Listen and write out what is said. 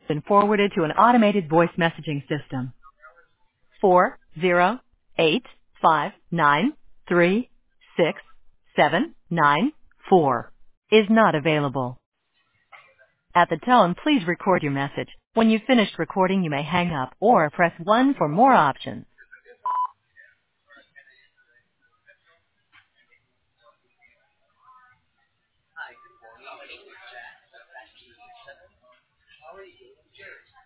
Been forwarded to an automated voice messaging system. 40859367994 is not available. At the tone, please record your message. When you've finished recording, you may hang up or press 1 for more options. Hi, good morning. My name is Jack. I'm actually 7. How are you doing, Jerry?